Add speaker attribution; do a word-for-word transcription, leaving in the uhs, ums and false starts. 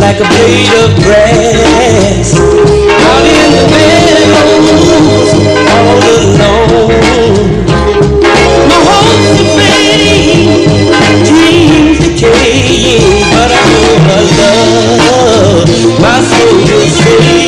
Speaker 1: like a blade of grass out in the meadows all alone. My hopes are fading, dreams decaying, but I know my love, my soul will stay.